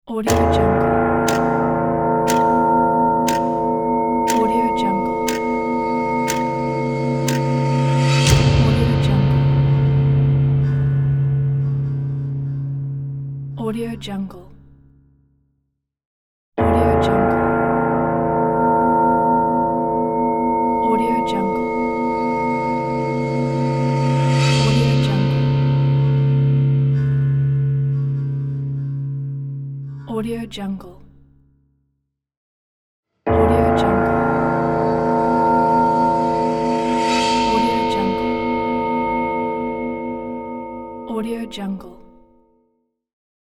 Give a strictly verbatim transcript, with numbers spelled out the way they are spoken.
Audio Jungle. Audio Jungle. Audio Jungle. Audio Jungle. Audio Jungle. Audio Jungle. Audio Jungle. Audio Jungle. Audio Jungle. Audio Jungle. Audio Jungle.